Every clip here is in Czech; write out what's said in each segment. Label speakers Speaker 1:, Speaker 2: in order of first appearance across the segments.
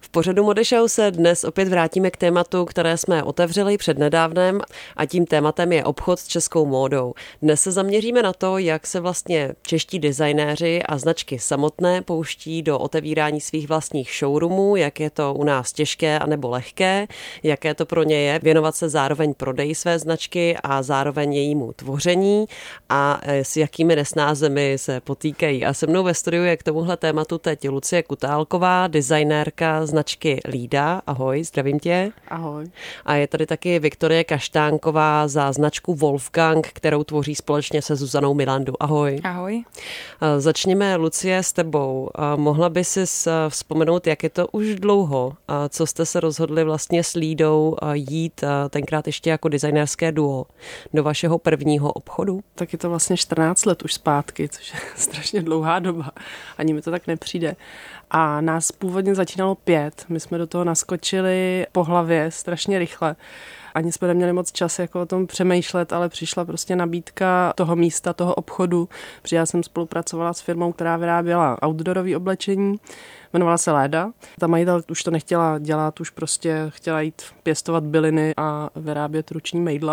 Speaker 1: pořadu Mode Show se dnes opět vrátíme k tématu, které jsme otevřeli přednedávnem a tím tématem je obchod s českou módou. Dnes se zaměříme na to, jak se vlastně čeští designéři a značky samotné pouští do otevírání svých vlastních showroomů, jak je to u nás těžké anebo lehké, jaké to pro ně je věnovat se zároveň prodeji své značky a zároveň jejímu tvoření a s jakými nesnázemi se potýkají. A se mnou ve studiu je k tomuhle tématu teď Lucie Kutálková, designérka značky Lída. Ahoj, zdravím tě.
Speaker 2: Ahoj.
Speaker 1: A je tady taky Viktorie Kaštánková za značku Wolfgang, kterou tvoří společně se Zuzanou Milandu. Ahoj.
Speaker 3: Ahoj.
Speaker 1: Začněme, Lucie, s tebou. Mohla by si vzpomenout, jak je to už dlouho, co jste se rozhodli vlastně s Lídou jít tenkrát ještě jako designérské duo do vašeho prvního obchodu?
Speaker 2: Tak je to vlastně 14 let už zpátky, což je strašně dlouhá doba. Ani mi to tak nepřijde. A nás původně začínalo 5. My jsme do toho naskočili po hlavě strašně rychle. Ani jsme neměli moc čas jako o tom přemýšlet, ale přišla prostě nabídka toho místa, toho obchodu. Protože já jsem spolupracovala s firmou, která vyráběla outdoorové oblečení. Jmenovala se Léda. Ta majitel už to nechtěla dělat, už prostě chtěla jít pěstovat byliny a vyrábět ruční mejdla.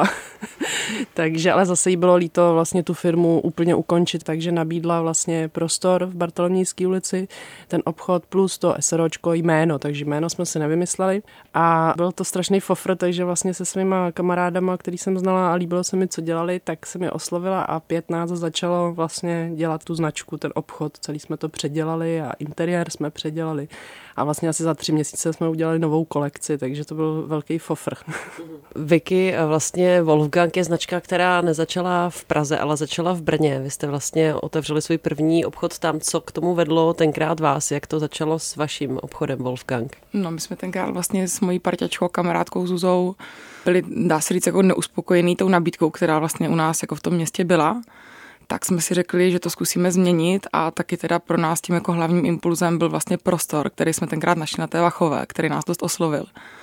Speaker 2: Takže ale zase jí bylo líto vlastně tu firmu úplně ukončit, takže nabídla vlastně prostor v Bartolomějské ulici, ten obchod plus to SROčko jméno, takže jméno jsme si nevymysleli a byl to strašný fofr, takže vlastně se svýma kamarádama, který jsem znala a líbilo se mi, co dělali, tak jsem je oslovila a 15 začalo vlastně dělat tu značku, ten obchod, celý jsme to předělali a interiér jsme předělali a vlastně asi za 3 měsíce jsme udělali novou kolekci, takže to byl velký fofr.
Speaker 1: Vicky, vlastně Wolfgang je značka, která nezačala v Praze, ale začala v Brně. Vy jste vlastně otevřeli svůj první obchod tam. Co k tomu vedlo tenkrát vás? Jak to začalo s vaším obchodem Wolfgang?
Speaker 3: No, my jsme tenkrát vlastně s mojí parťačkou a kamarádkou Zuzou byli, dá se říct, jako neuspokojení tou nabídkou, která vlastně u nás jako v tom městě byla. Tak jsme si řekli, že to zkusíme změnit a taky teda pro nás tím jako hlavním impulzem byl vlastně prostor, který jsme tenkrát našli na té Vachové, který nás dost oslovil.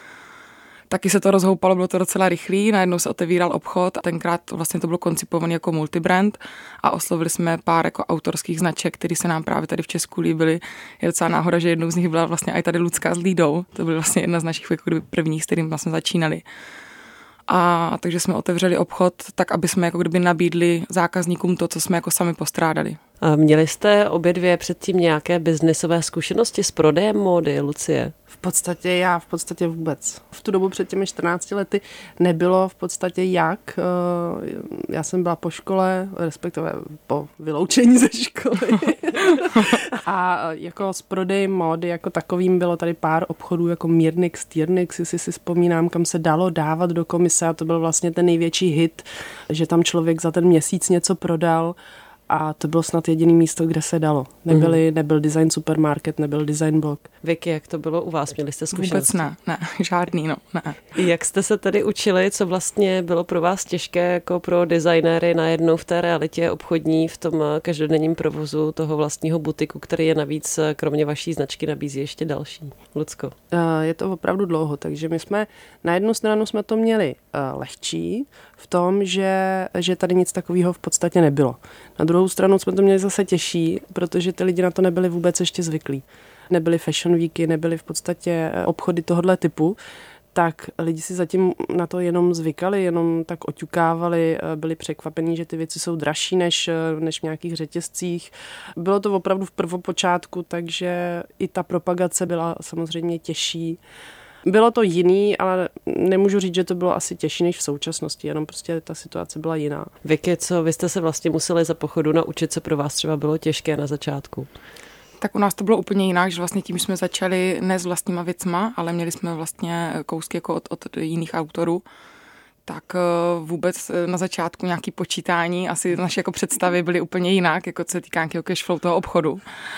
Speaker 3: Taky se to rozhoupalo, bylo to docela rychlý, najednou se otevíral obchod a tenkrát vlastně to bylo koncipované jako multibrand a oslovili jsme pár jako autorských značek, které se nám právě tady v Česku líbily. Je docela náhoda, že jednou z nich byla vlastně i tady Lucka s Lídou, to byla vlastně jedna z našich jako prvních, s kterým jsme začínali. A takže jsme otevřeli obchod tak, aby jsme jako kdyby nabídli zákazníkům to, co jsme jako sami postrádali.
Speaker 1: A měli jste obě dvě předtím nějaké biznisové zkušenosti s prodejem módy, Lucie?
Speaker 2: V podstatě vůbec. V tu dobu před těmi 14 lety nebylo v podstatě jak. Já jsem byla po škole, respektive po vyloučení ze školy. A jako s prodejem módy jako takovým bylo tady pár obchodů jako Mírnix, Tyrnix, jestli si vzpomínám, kam se dalo dávat do komise a to byl vlastně ten největší hit, že tam člověk za ten měsíc něco prodal. A to bylo snad jediný místo, kde se dalo. Nebyl design supermarket, nebyl design blog.
Speaker 1: Vicky, jak to bylo u vás? Měli jste zkušenosti?
Speaker 3: Vůbec ne, žádný, ne.
Speaker 1: Jak jste se tedy učili, co vlastně bylo pro vás těžké jako pro designéry najednou v té realitě obchodní, v tom každodenním provozu toho vlastního butiku, který je navíc kromě vaší značky nabízí ještě další? Lucko?
Speaker 2: Je to opravdu dlouho, takže my jsme na jednu stranu jsme to měli lehčí v tom, že tady nic takového v podstatě nebylo. Na druhou stranu jsme to měli zase těžší, protože ty lidi na to nebyli vůbec ještě zvyklí. Nebyly fashion weeky, nebyly v podstatě obchody tohohle typu, tak lidi si zatím na to jenom zvykali, jenom tak oťukávali, byli překvapení, že ty věci jsou dražší než v nějakých řetězcích. Bylo to opravdu v prvopočátku, takže i ta propagace byla samozřejmě těžší. Bylo to jiný, ale nemůžu říct, že to bylo asi těžší než v současnosti, jenom prostě ta situace byla jiná.
Speaker 1: Vicky, co vy jste se vlastně museli za pochodu naučit, co pro vás třeba bylo těžké na začátku?
Speaker 3: Tak u nás to bylo úplně jinak, že vlastně tím jsme začali ne s vlastníma věcma, ale měli jsme vlastně kousky jako od jiných autorů. Tak vůbec na začátku nějaké počítání, asi naše jako představy byly úplně jinak, jako co se týká nějakého cashflow toho obchodu.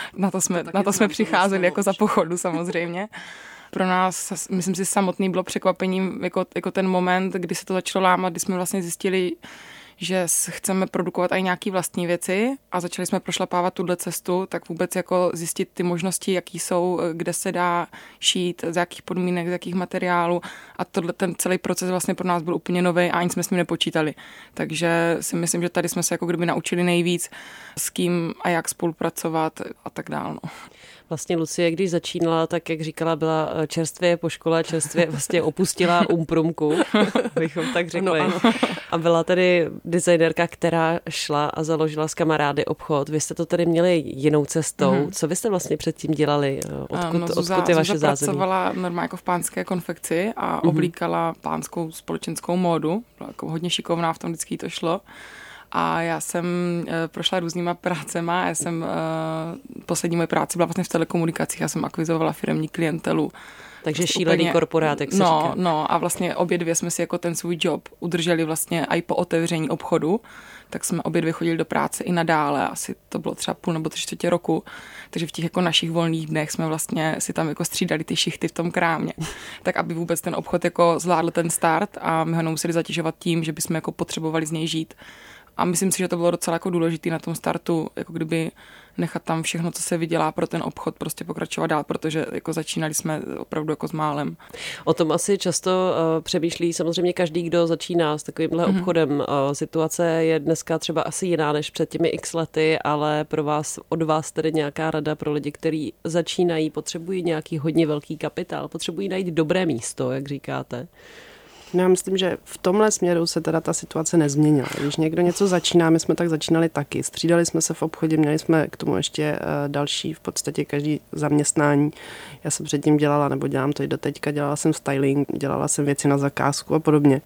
Speaker 3: Na to jsme přicházeli jako za pochodu samozřejmě. Pro nás, myslím si, samotný bylo překvapením jako ten moment, kdy se to začalo lámat, kdy jsme vlastně zjistili, že chceme produkovat i nějaké vlastní věci a začali jsme prošlapávat tuhle cestu, tak vůbec jako zjistit ty možnosti, jaký jsou, kde se dá šít, z jakých podmínek, z jakých materiálů a ten celý proces vlastně pro nás byl úplně nový a ani jsme s ním nepočítali. Takže si myslím, že tady jsme se jako kdyby naučili nejvíc, s kým a jak spolupracovat a tak dále. No.
Speaker 1: Vlastně Lucie, když začínala, tak jak říkala, byla čerstvě po škole, čerstvě vlastně opustila Umprumku, bychom tak řekli.
Speaker 3: Ano.
Speaker 1: A byla tedy designérka, která šla a založila s kamarády obchod. Vy jste to tedy měli jinou cestou. Co vy jste vlastně předtím dělali? Odkud je vaše zázemí?
Speaker 3: Zuza pracovala normálně jako v pánské konfekci a oblíkala pánskou společenskou módu. Byla jako hodně šikovná, v tom vždycky to šlo. A já jsem prošla různýma prácema. Poslední moje práce byla vlastně v telekomunikacích. Já jsem akvizovala firemní klientelu.
Speaker 1: Takže šílený úplně, korporát, jak se říká.
Speaker 3: No a vlastně obě dvě jsme si jako ten svůj job udrželi vlastně i po otevření obchodu, tak jsme obě dvě chodili do práce i nadále, asi to bylo třeba 0,5 nebo 3/4 roku, takže v těch jako našich volných dnech jsme vlastně si tam jako střídali ty šichty v tom krámě, tak aby vůbec ten obchod jako zvládl ten start a my ho nemuseli zatěžovat tím, že bychom jako potřebovali z něj žít. A myslím si, že to bylo docela jako důležité na tom startu, jako kdyby nechat tam všechno, co se vydělá pro ten obchod, prostě pokračovat dál, protože jako začínali jsme opravdu jako s málem.
Speaker 1: O tom asi často přemýšlí samozřejmě každý, kdo začíná s takovýmhle obchodem. Situace je dneska třeba asi jiná než před těmi x lety, ale od vás tedy nějaká rada pro lidi, kteří začínají, potřebují nějaký hodně velký kapitál, potřebují najít dobré místo, jak říkáte.
Speaker 2: No, já myslím, že v tomhle směru se teda ta situace nezměnila. Když někdo něco začíná, my jsme tak začínali taky. Střídali jsme se v obchodě, měli jsme k tomu ještě další, v podstatě každý zaměstnání. Já jsem předtím dělala, nebo dělám to i doteďka, dělala jsem styling, dělala jsem věci na zakázku a podobně.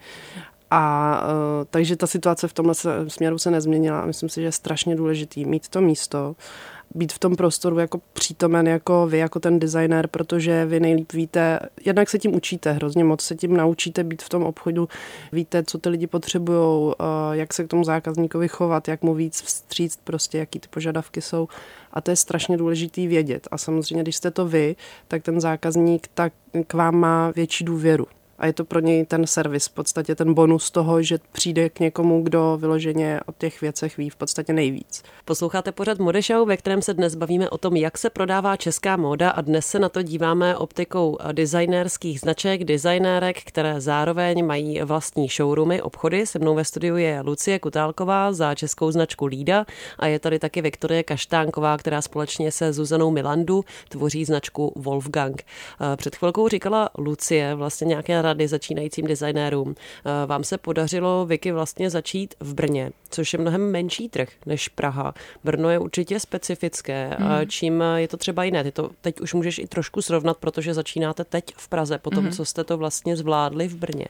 Speaker 2: A takže ta situace v tomhle směru se nezměnila. Myslím si, že je strašně důležitý mít to místo, být v tom prostoru jako přítomen, jako vy, jako ten designer, protože vy nejlíp víte, jednak se tím učíte, hrozně moc se tím naučíte být v tom obchodu, víte, co ty lidi potřebujou, jak se k tomu zákazníkovi chovat, jak mu víc vstříct, prostě, jaký ty požadavky jsou. A to je strašně důležitý vědět. A samozřejmě, když jste to vy, tak ten zákazník tak k vám má větší důvěru. A je to pro něj ten servis, v podstatě ten bonus toho, že přijde k někomu, kdo vyloženě o těch věcech ví v podstatě nejvíc.
Speaker 1: Posloucháte pořad Modeshow, ve kterém se dnes bavíme o tom, jak se prodává česká móda a dnes se na to díváme optikou designérských značek, designérek, které zároveň mají vlastní showroomy, obchody. Se mnou ve studiu je Lucie Kutálková za českou značku Lída a je tady taky Viktorie Kaštánková, která společně se Zuzanou Milandu tvoří značku Wolfgang. Před chvilkou říkala Lucie vlastně nějaké rady začínajícím designérům. Vám se podařilo, Vicky, vlastně začít v Brně, což je mnohem menší trh než Praha. Brno je určitě specifické. Čím je to třeba jiné? Ty to teď už můžeš i trošku srovnat, protože začínáte teď v Praze, potom co jste to vlastně zvládli v Brně.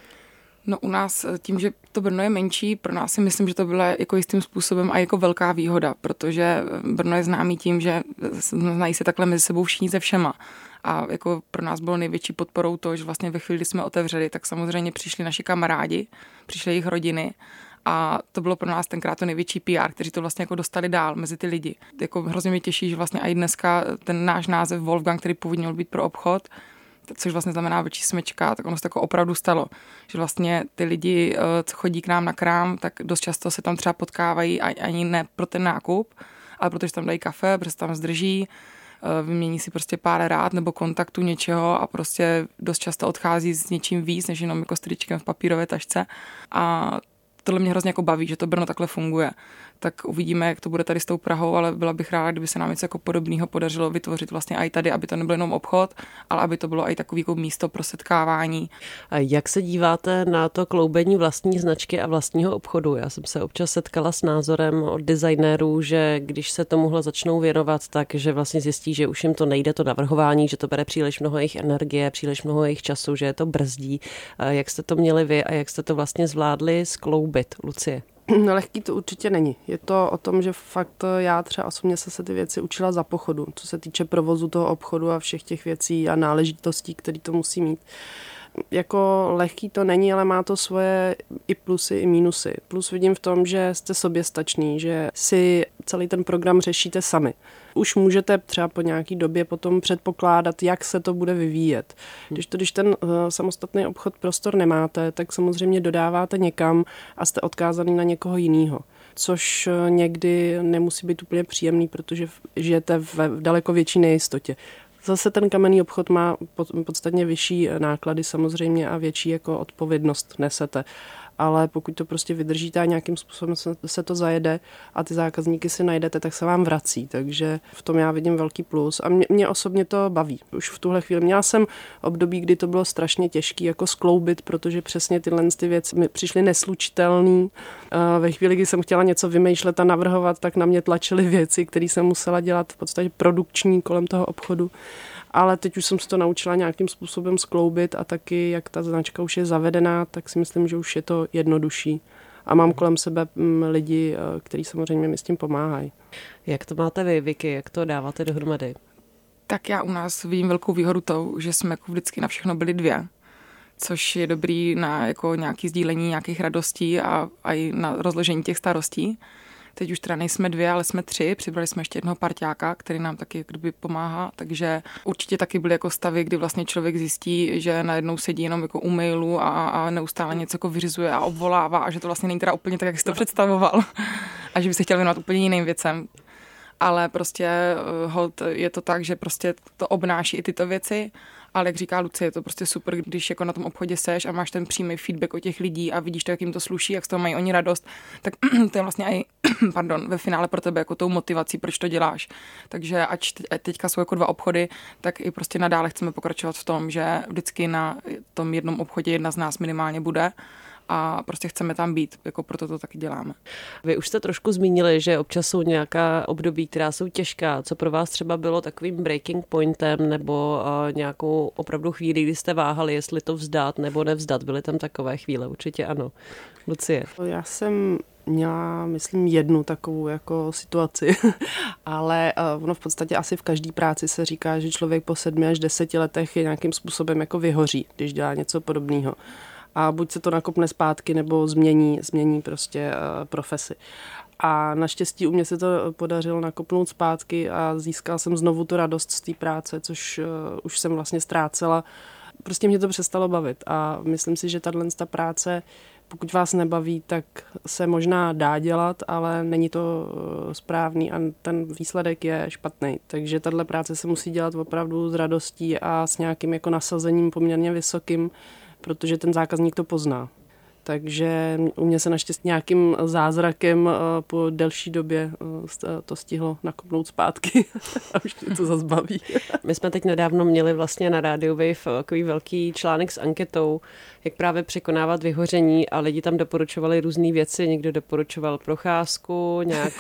Speaker 3: No u nás tím, že to Brno je menší, pro nás si myslím, že to byla jako jistým způsobem a jako velká výhoda, protože Brno je známý tím, že znají se takhle mezi sebou všichni se všema. A jako pro nás bylo největší podporou to, že vlastně ve chvíli, kdy jsme otevřeli, tak samozřejmě přišli naši kamarádi, přišly jejich rodiny a to bylo pro nás tenkrát to největší PR, kteří to vlastně jako dostali dál mezi ty lidi. Jako hrozně mě těší, že vlastně i dneska ten náš název Wolfgang, který původně měl být pro obchod, což vlastně znamená větší smečka, tak ono se tako opravdu stalo. Že vlastně ty lidi, co chodí k nám na krám, tak dost často se tam třeba potkávají ani ne pro ten nákup, ale protože tam dají kafe, protože se tam zdrží, vymění si prostě pár rád nebo kontaktu něčeho a prostě dost často odchází s něčím víc, než jenom jako s tričkem v papírové tašce. A tohle mě hrozně jako baví, že to Brno takhle funguje. Tak uvidíme, jak to bude tady s tou Prahou, ale byla bych ráda, kdyby se nám něco jako podobného podařilo vytvořit vlastně i tady, aby to nebyl jenom obchod, ale aby to bylo i takový jako místo pro setkávání.
Speaker 1: A jak se díváte na to kloubení vlastní značky a vlastního obchodu? Já jsem se občas setkala s názorem od designérů, že když se tomuhle začnou věnovat, tak že vlastně zjistí, že už jim to nejde, to navrhování, že to bere příliš mnoho jejich energie, příliš mnoho jejich času, že je to brzdí. Jak jste to měli vy a jak jste to vlastně zvládli skloubit, Lucie?
Speaker 2: No, lehký to určitě není. Je to o tom, že fakt já třeba osobně se ty věci učila za pochodu, co se týče provozu toho obchodu a všech těch věcí a náležitostí, které to musí mít. Jako lehký to není, ale má to svoje i plusy, i mínusy. Plus vidím v tom, že jste soběstační, že si celý ten program řešíte sami. Už můžete třeba po nějaký době potom předpokládat, jak se to bude vyvíjet. Když ten samostatný obchod prostor nemáte, tak samozřejmě dodáváte někam a jste odkázaný na někoho jiného. Což někdy nemusí být úplně příjemný, protože žijete v daleko větší nejistotě. Zase ten kamenný obchod má podstatně vyšší náklady samozřejmě a větší jako odpovědnost nesete. ale pokud to prostě vydržíte a nějakým způsobem se to zajede a ty zákazníky si najdete, tak se vám vrací, takže v tom já vidím velký plus a mě osobně to baví. Už v tuhle chvíli měla jsem období, kdy to bylo strašně těžké jako skloubit, protože přesně tyhle ty věci mi přišly neslučitelné. Ve chvíli, kdy jsem chtěla něco vymýšlet a navrhovat, tak na mě tlačily věci, které jsem musela dělat v podstatě produkční kolem toho obchodu. Ale teď už jsem se to naučila nějakým způsobem skloubit a taky, jak ta značka už je zavedená, tak si myslím, že už je to jednodušší. A mám kolem sebe lidi, kteří samozřejmě mi s tím pomáhají.
Speaker 1: Jak to máte vy, Vicky? Jak to dáváte dohromady?
Speaker 3: Tak já u nás vidím velkou výhodu tou, že jsme jako vždycky na všechno byli dvě, což je dobrý na jako nějaké sdílení nějakých radostí a i na rozložení těch starostí. Teď už teda nejsme dvě, ale jsme tři. Přibrali jsme ještě jednoho parťáka, který nám taky kdyby pomáhá, takže určitě taky byly jako stavy, kdy vlastně člověk zjistí, že najednou sedí jenom jako u mailu a neustále něco jako vyřizuje a obvolává a že to vlastně není teda úplně tak, jak si to představoval a že by se chtěl věnovat úplně jiným věcem. Ale prostě hold je to tak, že prostě to obnáší i tyto věci, ale jak říká Lucie, je to prostě super, když jako na tom obchodě seš a máš ten přímý feedback od těch lidí a vidíš to, jak jim to sluší, jak z toho mají oni radost, tak to je vlastně i ve finále pro tebe jako tou motivací, proč to děláš. Takže ať teďka jsou jako 2 obchody, tak i prostě nadále chceme pokračovat v tom, že vždycky na tom jednom obchodě jedna z nás minimálně bude a prostě chceme tam být, jako proto to taky děláme.
Speaker 1: Vy už jste trošku zmínili, že občas jsou nějaká období, která jsou těžká. Co pro vás třeba bylo takovým breaking pointem nebo nějakou opravdu chvíli, kdy jste váhali, jestli to vzdát nebo nevzdat? Byly tam takové chvíle? Určitě ano. Lucie.
Speaker 2: Já jsem měla, myslím, jednu takovou jako situaci, ale ono v podstatě asi v každé práci se říká, že člověk po 7 až 10 letech je nějakým způsobem jako vyhoří, když dělá něco podobného. A buď se to nakopne zpátky, nebo změní prostě profesi. A naštěstí u mě se to podařilo nakopnout zpátky a získala jsem znovu tu radost z té práce, což už jsem vlastně ztrácela. Prostě mě to přestalo bavit a myslím si, že ta práce, pokud vás nebaví, tak se možná dá dělat, ale není to správný a ten výsledek je špatný. Takže tahle práce se musí dělat opravdu s radostí a s nějakým jako nasazením poměrně vysokým, protože ten zákazník to pozná. Takže u mě se naštěstí nějakým zázrakem po delší době to stihlo nakopnout zpátky a už mě to zase baví.
Speaker 1: My jsme teď nedávno měli vlastně na Radio Wave takový velký článek s anketou, jak právě překonávat vyhoření a lidi tam doporučovali různé věci. Někdo doporučoval procházku,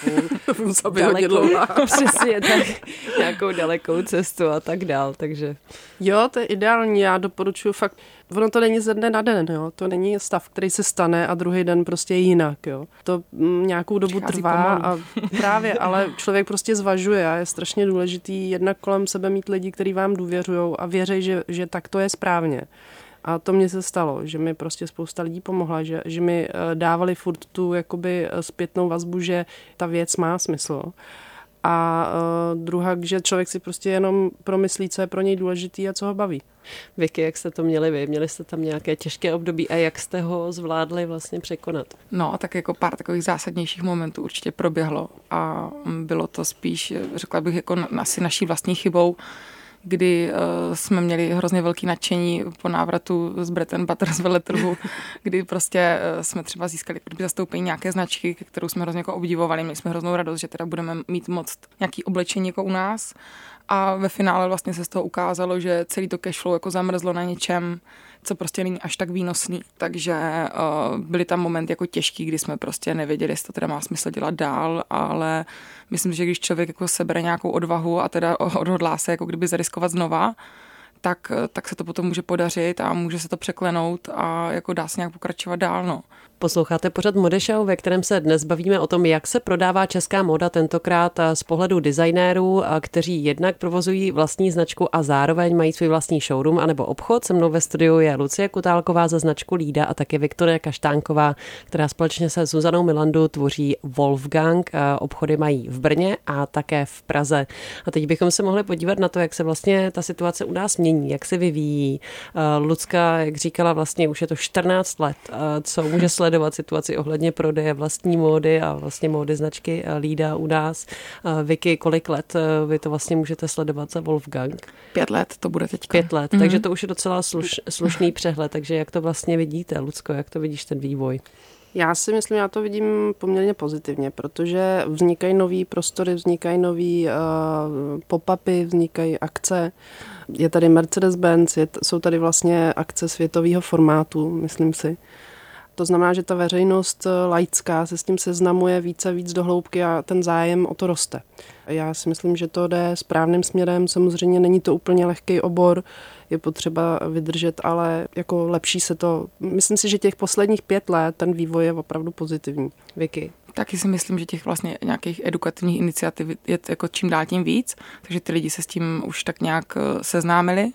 Speaker 1: nějakou dalekou cestu a tak dál. Takže.
Speaker 2: Jo, to je ideální. Já doporučuji fakt. Ono to není ze dne na den, jo. To není stav, který se stane a druhý den prostě je jinak, jo. To nějakou dobu trvá a právě, ale člověk prostě zvažuje a je strašně důležitý jednak kolem sebe mít lidi, kteří vám důvěřujou a věří, že tak to je správně. A to mně se stalo, že mi prostě spousta lidí pomohla, že mi dávali furt tu jakoby zpětnou vazbu, že ta věc má smysl. A druhá, že člověk si prostě jenom promyslí, co je pro něj důležitý a co ho baví.
Speaker 1: Vicky, jak jste to měli vy? Měli jste tam nějaké těžké období a jak jste ho zvládli vlastně překonat?
Speaker 3: No, tak jako pár takových zásadnějších momentů určitě proběhlo a bylo to spíš, řekla bych, jako asi naší vlastní chybou, kdy jsme měli hrozně velké nadšení po návratu z Bread & Butter z veletrhu, kdy prostě jsme třeba získali zastoupení nějaké značky, kterou jsme hrozně jako obdivovali, měli jsme hroznou radost, že teda budeme mít moc nějaký oblečení jako u nás a ve finále vlastně se z toho ukázalo, že celý to cashflow jako zamrzlo na něčem, co prostě není až tak výnosný. Takže byly tam momenty jako těžký, kdy jsme prostě nevěděli, jestli to teda má smysl dělat dál, ale myslím, že když člověk jako sebere nějakou odvahu a teda odhodlá se jako kdyby zariskovat znova, tak se to potom může podařit a může se to překlenout a jako dá se nějak pokračovat dál, no.
Speaker 1: Posloucháte pořad Modeshow, ve kterém se dnes bavíme o tom, jak se prodává česká móda, tentokrát z pohledu designérů, kteří jednak provozují vlastní značku a zároveň mají svůj vlastní showroom anebo obchod. Se mnou ve studiu je Lucie Kutálková za značku Lída a také Viktoria Kaštánková, která společně se Zuzanou Milandu tvoří Wolfgang. Obchody mají v Brně a také v Praze. A teď bychom se mohli podívat na to, jak se vlastně ta situace u nás mění. mění, jak se vyvíjí. Lucka, jak říkala, vlastně už je to 14 let, co může sledovat situaci ohledně prodeje vlastní módy a vlastně módy značky Lída u nás. Vicky, kolik let vy to vlastně můžete sledovat za Wolfgang?
Speaker 3: 5 let to bude teďka.
Speaker 1: 5 let, takže to už je docela slušný přehled, takže jak to vlastně vidíte, Lucko, jak to vidíš ten vývoj?
Speaker 2: Já si myslím, já to vidím poměrně pozitivně, protože vznikají nový prostory, vznikají nový pop-upy, vznikají akce. Je tady Mercedes-Benz, jsou tady vlastně akce světového formátu, myslím si. To znamená, že ta veřejnost laická se s tím seznamuje více a víc do hloubky a ten zájem o to roste. Já si myslím, že to jde správným směrem. Samozřejmě není to úplně lehký obor, je potřeba vydržet, ale jako lepší se to. Myslím si, že těch posledních 5 let ten vývoj je opravdu pozitivní. Vicky?
Speaker 3: Taky si myslím, že těch vlastně nějakých edukativních iniciativ je jako čím dál tím víc, takže ty lidi se s tím už tak nějak seznámili.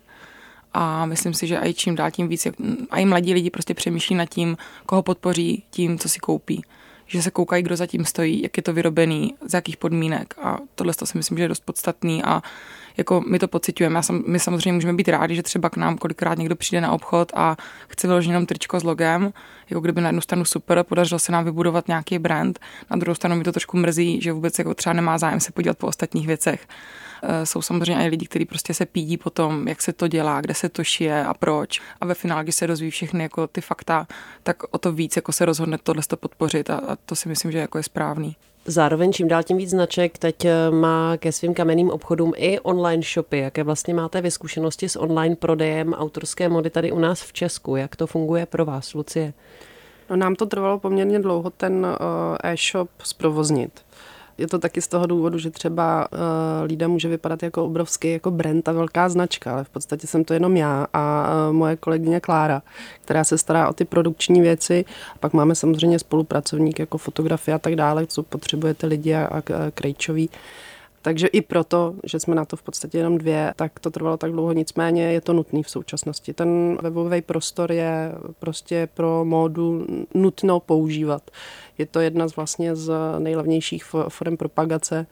Speaker 3: A myslím si, že i čím dál tím víc, a i mladí lidi prostě přemýšlí nad tím, koho podpoří tím, co si koupí. Že se koukají, kdo za tím stojí, jak je to vyrobený, z jakých podmínek. A tohle to si myslím, že je dost podstatný a jako my to pociťujeme. My samozřejmě můžeme být rádi, že třeba k nám kolikrát někdo přijde na obchod a chce vyložit jenom tričko s logem, jako kdyby na jednu stranu super, podařilo se nám vybudovat nějaký brand, na druhou stranu mi to trošku mrzí, že vůbec jako třeba nemá zájem se podívat po ostatních věcech. Jsou samozřejmě i lidi, kteří prostě se pídí po tom, jak se to dělá, kde se to šije a proč. A ve finále, když se dozví všechny jako ty fakta, tak o to víc jako se rozhodne tohle podpořit a to si myslím, že jako je správný.
Speaker 1: Zároveň čím dál tím víc značek teď má ke svým kamenným obchodům i online shopy. Jaké vlastně máte vy zkušenosti s online prodejem autorské mody tady u nás v Česku? Jak to funguje pro vás, Lucie?
Speaker 2: No, nám to trvalo poměrně dlouho ten e-shop zprovoznit. Je to taky z toho důvodu, že třeba Lída může vypadat jako obrovský jako brand a velká značka, ale v podstatě jsem to jenom já a moje kolegyně Klára, která se stará o ty produkční věci. A pak máme samozřejmě spolupracovník jako fotografie a tak dále, co potřebujete lidi a krejčoví. Takže i proto, že jsme na to v podstatě jenom 2, tak to trvalo tak dlouho, nicméně je to nutný v současnosti. Ten webový prostor je prostě pro módu nutno používat. Je to jedna z vlastně z nejlevnějších forem propagace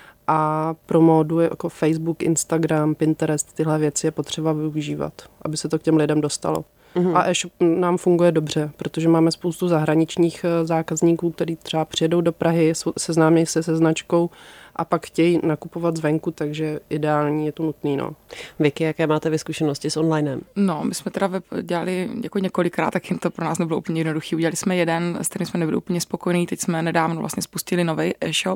Speaker 2: a pro módu jako Facebook, Instagram, Pinterest, tyhle věci je potřeba využívat, aby se to k těm lidem dostalo. A e-shop nám funguje dobře, protože máme spoustu zahraničních zákazníků, kteří třeba přijedou do Prahy, seznámí se se značkou a pak chtějí nakupovat zvenku, takže ideální je to nutný. No.
Speaker 1: Vicky, jaké máte vy zkušenosti s onlinem?
Speaker 3: No, my jsme teda web dělali jako několikrát, tak jim to pro nás nebylo úplně jednoduchý. Udělali jsme jeden, s kterým jsme nebyli úplně spokojení, teď jsme nedávno vlastně spustili nový e-shop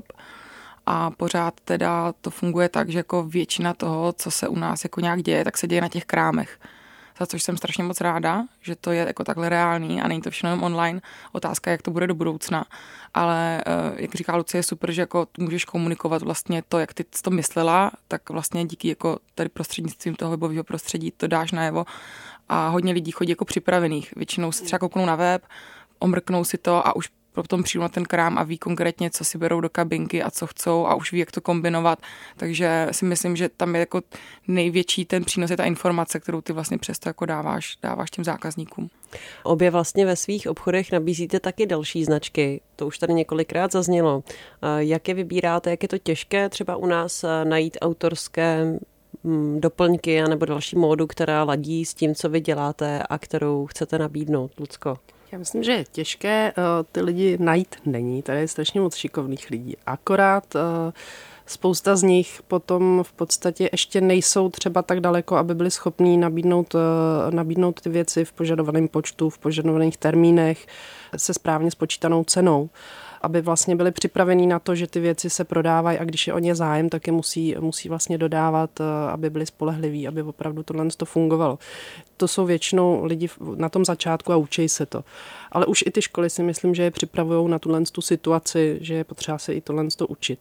Speaker 3: a pořád teda to funguje tak, že jako většina toho, co se u nás jako nějak děje, tak se děje na těch krámech. Za což jsem strašně moc ráda, že to je jako takhle reálný a není to všechno jenom online. Otázka, jak to bude do budoucna. Ale jak říká Lucie, je super, že jako můžeš komunikovat vlastně to, jak ty to myslela, tak vlastně díky jako tady prostřednictvím toho webového prostředí to dáš najevo. A hodně lidí chodí jako připravených. Většinou se třeba kouknou na web, omrknou si to a už potom přijdu na ten krám a ví konkrétně, co si berou do kabinky a co chcou a už ví, jak to kombinovat. Takže si myslím, že tam je jako největší ten přínos je ta informace, kterou ty vlastně přesto jako dáváš těm zákazníkům.
Speaker 1: Obě vlastně ve svých obchodech nabízíte taky další značky. To už tady několikrát zaznělo. Jak je vybíráte, jak je to těžké třeba u nás najít autorské doplňky anebo další módu, která ladí s tím, co vy děláte a kterou chcete nabídnout, Lucko?
Speaker 2: Já myslím, že je těžké ty lidi najít není. Tady je strašně moc šikovných lidí. Akorát spousta z nich potom v podstatě ještě nejsou třeba tak daleko, aby byli schopní nabídnout ty věci v požadovaném počtu, v požadovaných termínech se správně spočítanou cenou, aby vlastně byli připravení na to, že ty věci se prodávají a když je o ně zájem, tak je musí vlastně dodávat, aby byli spolehliví, aby opravdu tohle to fungovalo. To jsou většinou lidi na tom začátku a učí se to. Ale už i ty školy si myslím, že je připravují na tuhle situaci, že je potřeba se i tohle učit.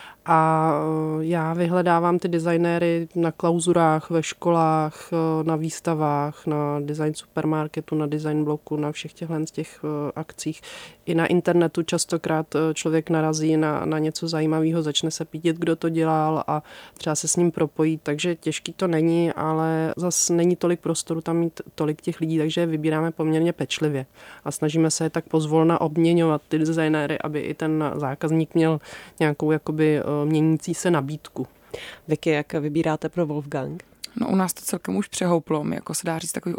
Speaker 2: A já vyhledávám ty designéry na klauzurách, ve školách, na výstavách, na design supermarketu, na design bloku, na všech těch akcích. I na internetu častokrát člověk narazí na něco zajímavého, začne se pídit, kdo to dělal a třeba se s ním propojí, takže těžký to není, ale zase není tolik prostoru tam mít tolik těch lidí, takže je vybíráme poměrně pečlivě a snažíme se je tak pozvolna obměňovat ty designéry, aby i ten zákazník měl nějakou jakoby měnící se nabídku.
Speaker 1: Vicky, jak vybíráte pro Wolfgang?
Speaker 3: No, u nás to celkem už přehouplo. My jako se dá říct takových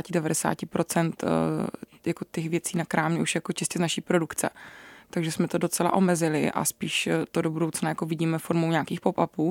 Speaker 3: 80-90% jako těch věcí na krámě už jako čistě z naší produkce. Takže jsme to docela omezili a spíš to do budoucna jako vidíme formou nějakých pop-upů.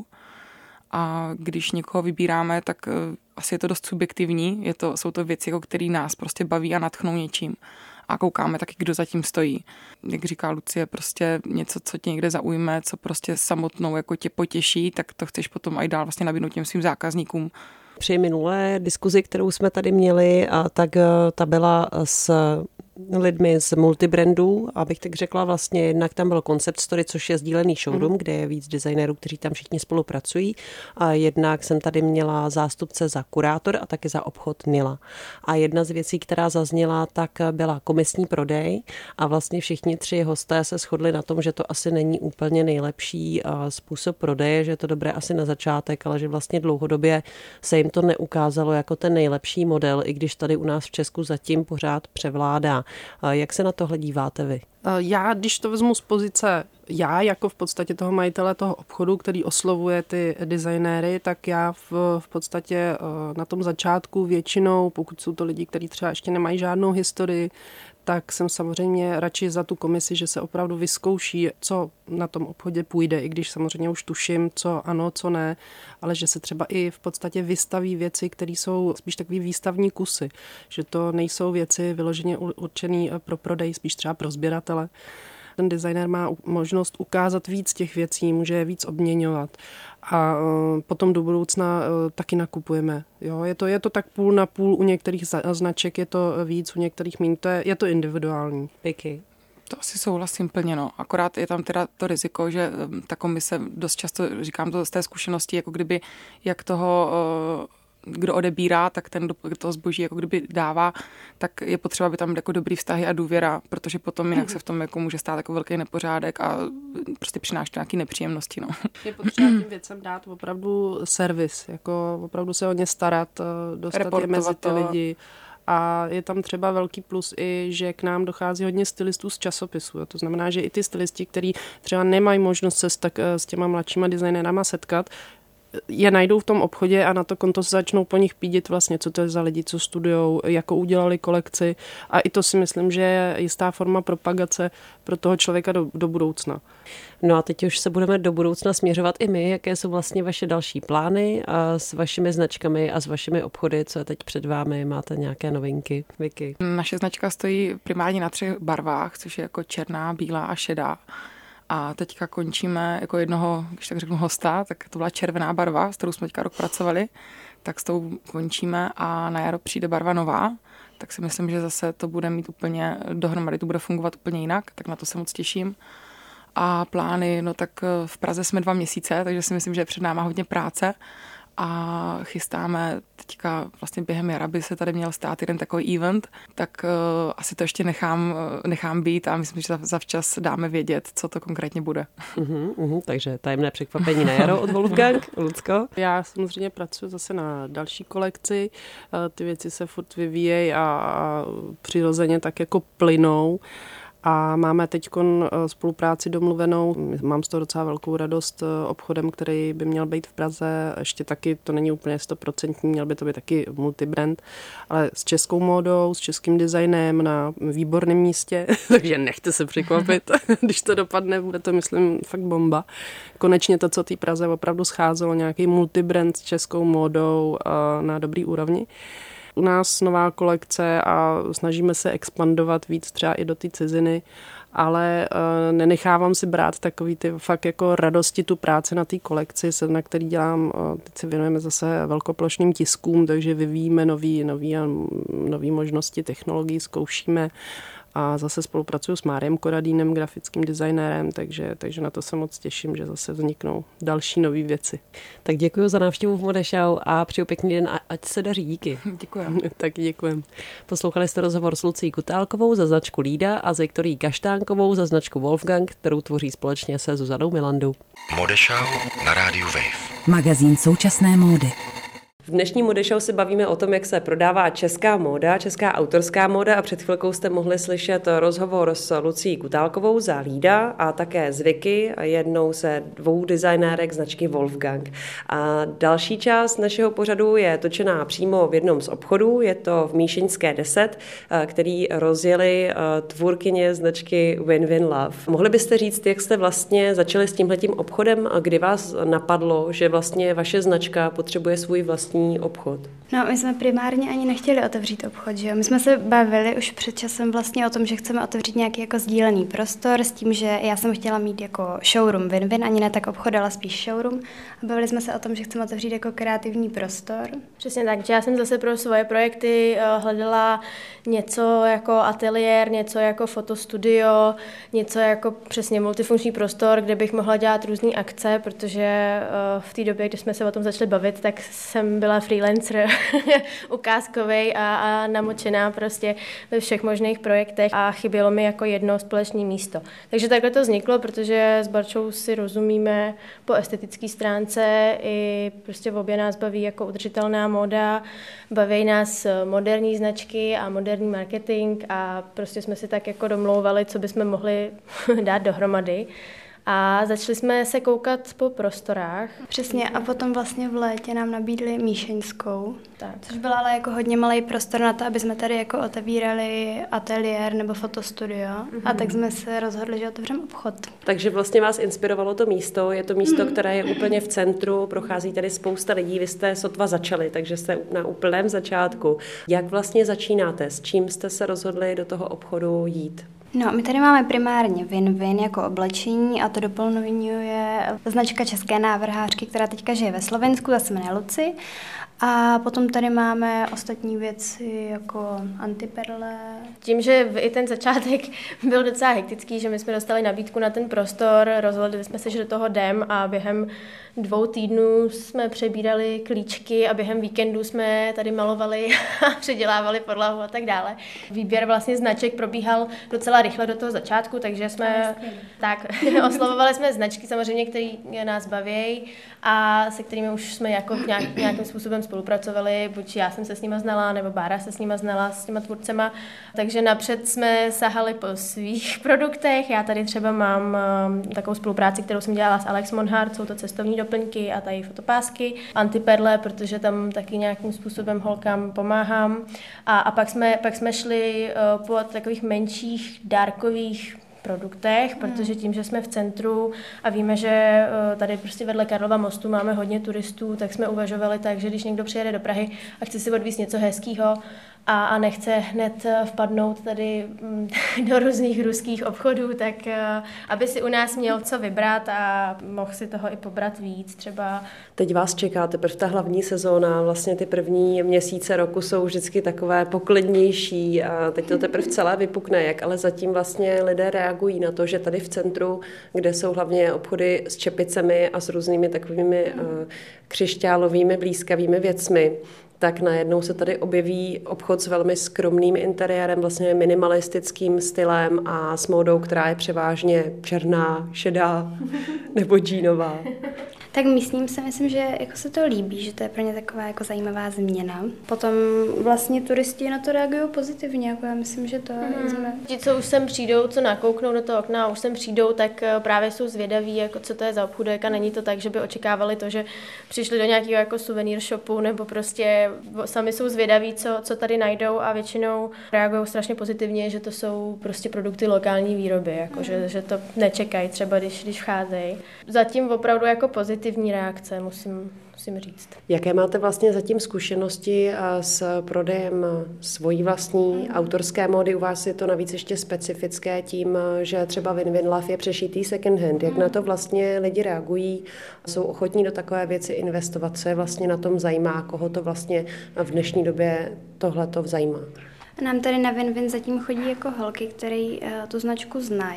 Speaker 3: A když někoho vybíráme, tak asi je to dost subjektivní. Jsou to věci, jako které nás prostě baví a nadchnou něčím. A koukáme taky, kdo zatím stojí. Jak říká Lucie, prostě něco, co tě někde zaujme, co prostě samotnou jako tě potěší, tak to chceš potom i dál vlastně nabídnout těm svým zákazníkům.
Speaker 1: Při minulé diskuzi, kterou jsme tady měli, tak ta byla s lidmi z multibrandů, abych tak řekla, vlastně jednak tam byl Concept Story, což je sdílený showroom, kde je víc designérů, kteří tam všichni spolupracují. A jednak jsem tady měla zástupce za Kurátor a taky za obchod Nila. A jedna z věcí, která zazněla, tak byla komisní prodej a vlastně všichni 3 hosté se shodli na tom, že to asi není úplně nejlepší způsob prodeje, že je to dobré asi na začátek, ale že vlastně dlouhodobě se jim to neukázalo jako ten nejlepší model, i když tady u nás v Česku zatím pořád převládá. Jak se na tohle díváte vy?
Speaker 2: Já, když to vezmu z pozice, já jako v podstatě toho majitele toho obchodu, který oslovuje ty designéry, tak já v podstatě na tom začátku většinou, pokud jsou to lidi, kteří třeba ještě nemají žádnou historii, tak jsem samozřejmě radši za tu komisi, že se opravdu vyzkouší, co na tom obchodě půjde, i když samozřejmě už tuším, co ano, co ne, ale že se třeba i v podstatě vystaví věci, které jsou spíš takový výstavní kusy, že to nejsou věci vyloženě určené pro prodej, spíš třeba pro sběratele. Ten designér má možnost ukázat víc těch věcí, může je víc obměňovat a potom do budoucna taky nakupujeme. Jo, je to tak půl na půl, u některých značek je to víc, u některých méně, je to individuální.
Speaker 1: Vicky.
Speaker 3: To asi souhlasím plně, no. Akorát je tam teda to riziko, že ta komise dost často, říkám to z té zkušenosti, jako kdyby jak toho kdo odebírá, tak ten to zboží jako kdyby dává, tak je potřeba, aby tam jako dobrý vztahy a důvěra, protože potom jinak se v tom jako může stát jako velký nepořádek a prostě přináší to nějaké nepříjemnosti. No.
Speaker 2: Je potřeba tím věcem dát opravdu servis, jako opravdu se o ně starat, dostat je mezi ty lidi. A je tam třeba velký plus i, že k nám dochází hodně stylistů z časopisů. To znamená, že i ty stylisti, kteří třeba nemají možnost se s těma mladšíma designérama setkat, je najdou v tom obchodě a na to konto se začnou po nich pídit vlastně, co to je za lidi, co studujou, jako udělali kolekci. A i to si myslím, že je jistá forma propagace pro toho člověka do budoucna.
Speaker 1: No a teď už se budeme do budoucna směřovat i my. Jaké jsou vlastně vaše další plány a s vašimi značkami a s vašimi obchody, co je teď před vámi? Máte nějaké novinky? Vicky?
Speaker 3: Naše značka stojí primárně na 3 barvách, což je jako černá, bílá a šedá. A teďka končíme jako jednoho, když tak řeknu hosta, tak to byla červená barva, s kterou jsme teďka rok pracovali, tak s tou končíme a na jaro přijde barva nová, tak si myslím, že zase to bude mít úplně dohromady, to bude fungovat úplně jinak, tak na to se moc těším. A plány, no tak v Praze jsme 2 měsíce, takže si myslím, že je před náma hodně práce a chystáme teďka vlastně během jara by se tady měl stát jeden takový event, tak asi to ještě nechám být a myslím, že zavčas dáme vědět, co to konkrétně bude.
Speaker 1: Takže tajemné překvapení na jaro od Wolfgang. Lucko?
Speaker 2: Já samozřejmě pracuji zase na další kolekci, ty věci se furt vyvíjejí a přirozeně tak jako plynou. A máme teď spolupráci domluvenou. Mám z toho docela velkou radost obchodem, který by měl být v Praze. Ještě taky, to není úplně 100%, měl by to být taky multibrand, ale s českou módou, s českým designem na výborném místě. Takže nechte se překvapit, když to dopadne, bude to, myslím, fakt bomba. Konečně to, co té Praze opravdu scházelo, nějaký multibrand s českou módou na dobrý úrovni. U nás nová kolekce a snažíme se expandovat víc třeba i do té ciziny, ale nenechávám si brát takový ty fakt jako radosti tu práci na té kolekci, na který dělám, teď se věnujeme zase velkoplošným tiskům, takže vyvíjíme nový možnosti technologií, zkoušíme a zase spolupracuju s Máriem Koradínem, grafickým designérem, takže na to se moc těším, že zase vzniknou další nové věci.
Speaker 1: Tak děkuji za návštěvu v Modešau a přeju pěkný den, ať se daří. Díky.
Speaker 3: Děkujem.
Speaker 2: Taky děkujem.
Speaker 1: Poslouchali jste rozhovor s Lucí Kutálkovou za značku Lída a s Viktorií Kaštánkovou za značku Wolfgang, kterou tvoří společně se Zuzanou Milandou.
Speaker 4: Modešau na rádiu Wave.
Speaker 5: Magazín současné módy.
Speaker 1: V dnešním Mode Show se bavíme o tom, jak se prodává česká móda, česká autorská móda a před chvilkou jste mohli slyšet rozhovor s Lucií Kutálkovou za Lída a také s Vicky, jednou ze 2 designérek značky Wolfgang. A další část našeho pořadu je točená přímo v jednom z obchodů, je to v Míšeňské 10, který rozjeli tvůrkyně značky Win-Win Love. Mohli byste říct, jak jste vlastně začali s tímhletím obchodem a kdy vás napadlo, že vlastně vaše značka potřebuje svůj vlastní obchod?
Speaker 4: No, my jsme primárně ani nechtěli otevřít obchod, že jo? My jsme se bavili už před časem vlastně o tom, že chceme otevřít nějaký jako sdílený prostor s tím, že já jsem chtěla mít jako showroom Win-Win, ani ne tak obchod, ale spíš showroom. A bavili jsme se o tom, že chceme otevřít jako kreativní prostor.
Speaker 5: Přesně tak, že já jsem zase pro svoje projekty hledala něco jako ateliér, něco jako fotostudio, něco jako přesně multifunkční prostor, kde bych mohla dělat různé akce, protože v té době, když jsme se o tom začali bavit, tak jsem byla freelancer ukázkovej a namočená prostě ve všech možných projektech a chybělo mi jako jedno společné místo. Takže takhle to vzniklo, protože s Barčou si rozumíme po estetické stránce i prostě obě nás baví jako udržitelná móda, baví nás moderní značky a moderní marketing a prostě jsme si tak jako domlouvali, co bychom mohli dát dohromady. A začali jsme se koukat po prostorách.
Speaker 4: Přesně, a potom vlastně v létě nám nabídli Míšeňskou,
Speaker 5: Tak.
Speaker 4: což byla ale jako hodně malý prostor na to, aby jsme tady jako otevírali ateliér nebo fotostudio. A tak jsme se rozhodli, že otevřeme obchod.
Speaker 1: Takže vlastně vás inspirovalo to místo, je to místo, které je úplně v centru, prochází tady spousta lidí, vy jste sotva začali, takže jste na úplném začátku. Jak vlastně začínáte, s čím jste se rozhodli do toho obchodu jít?
Speaker 4: No, my tady máme primárně Win-Win jako oblečení a to doplňuje značka české návrhářky, která teďka žije ve Slovensku, ta se jmenuje Luci. A potom tady máme ostatní věci jako antiperle.
Speaker 5: Tím, že i ten začátek byl docela hektický, že my jsme dostali nabídku na ten prostor, rozhodli jsme se, že do toho jdem a během 2 týdnů jsme přebírali klíčky a během víkendu jsme tady malovali a předělávali podlahu a tak dále. Výběr vlastně značek probíhal docela rychle do toho začátku, takže jsme oslovovali jsme značky samozřejmě, které nás baví a se kterými už jsme jako nějakým způsobem spolupracovali, buď já jsem se s nima znala, nebo Bára se s nima znala, s těma tvůrcema. Takže napřed jsme sahali po svých produktech. Já tady třeba mám takovou spolupráci, kterou jsem dělala s Alex Monhart, jsou to cestovní doplňky a tady fotopásky. Antiperle, protože tam taky nějakým způsobem holkám pomáhám. A pak jsme šli po takových menších dárkových produktech, protože tím, že jsme v centru a víme, že tady prostě vedle Karlova mostu máme hodně turistů, tak jsme uvažovali tak, že když někdo přijede do Prahy a chce si odvízt něco hezkýho a nechce hned vpadnout tady do různých ruských obchodů, tak aby si u nás měl co vybrat a mohl si toho i pobrat víc třeba.
Speaker 1: Teď vás čeká teprve ta hlavní sezóna, vlastně ty první měsíce roku jsou vždycky takové poklidnější a teď to teprve celé vypukne, jak ale zatím vlastně lidé reagují na to, že tady v centru, kde jsou hlavně obchody s čepicemi a s různými takovými křišťálovými blízkavými věcmi, tak najednou se tady objeví obchod s velmi skromným interiérem, vlastně minimalistickým stylem a s módou, která je převážně černá, šedá nebo džínová.
Speaker 4: Tak myslím, že jako se to líbí, že to je pro ně taková jako zajímavá změna. Potom vlastně turisti na to reagují pozitivně, jako já myslím, že to jsme...
Speaker 5: Ti, co už sem přijdou, co nakouknou do toho okna a už sem přijdou, tak právě jsou zvědaví, jako co to je za obchůdek a není to tak, že by očekávali to, že přišli do nějakého jako suvenýr shopu nebo prostě sami jsou zvědaví, co tady najdou a většinou reagují strašně pozitivně, že to jsou prostě produkty lokální výroby, jako že to nečekají třeba, když vcházejí. Zatím opravdu jako pozitivní reakce, musím říct.
Speaker 1: Jaké máte vlastně zatím zkušenosti s prodejem svojí vlastní autorské módy? U vás je to navíc ještě specifické tím, že třeba Win-Win Love je přešitý second hand. Jak na to vlastně lidi reagují? Jsou ochotní do takové věci investovat? Co je vlastně na tom zajímá? Koho to vlastně v dnešní době tohleto zajímá?
Speaker 4: Nám tady na Win-Win zatím chodí jako holky, které tu značku znají.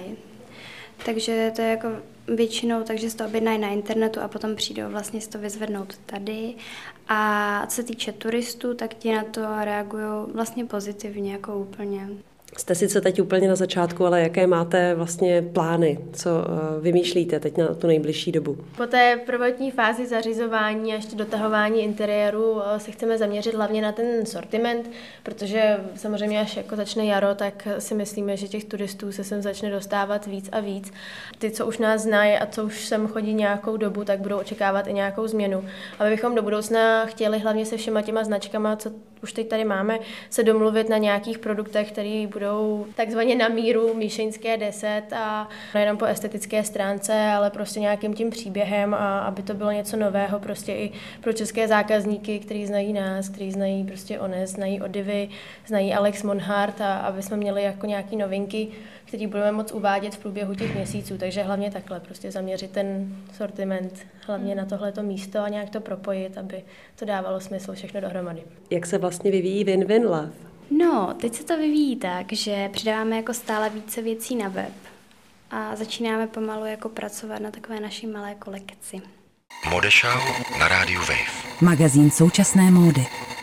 Speaker 4: Takže to je jako většinou, takže si to objednají na internetu a potom přijdou vlastně si to vyzvednout tady. A co se týče turistů, tak ti na to reagují vlastně pozitivně, jako úplně.
Speaker 1: Jste sice teď úplně na začátku, ale jaké máte vlastně plány, co vymýšlíte teď na tu nejbližší dobu?
Speaker 5: Po té prvotní fázi zařizování a ještě dotahování interiéru se chceme zaměřit hlavně na ten sortiment, protože samozřejmě až jako začne jaro, tak si myslíme, že těch turistů se sem začne dostávat víc a víc. Ty, co už nás znají a co už sem chodí nějakou dobu, tak budou očekávat i nějakou změnu. Ale bychom do budoucna chtěli hlavně se všema těma značkama, co už teď tady máme, se domluvit na nějakých produktech, které budou takzvaně na míru Míšeňské 10 a nejenom po estetické stránce, ale prostě nějakým tím příběhem a aby to bylo něco nového prostě i pro české zákazníky, kteří znají nás, kteří znají prostě Ones, znají Odivy, znají Alex Monhart a aby jsme měli jako nějaký novinky, které budeme moct uvádět v průběhu těch měsíců. Takže hlavně takhle, prostě zaměřit ten sortiment hlavně na tohleto místo a nějak to propojit, aby to dávalo smysl všechno dohromady.
Speaker 1: Jak se vlastně vyvíjí Win-Win Love?
Speaker 4: No, teď se to vyvíjí tak, že přidáváme jako stále více věcí na web a začínáme pomalu jako pracovat na takové naší malé kolekci.
Speaker 6: Modešau na rádiu Wave.
Speaker 7: Magazín současné módy.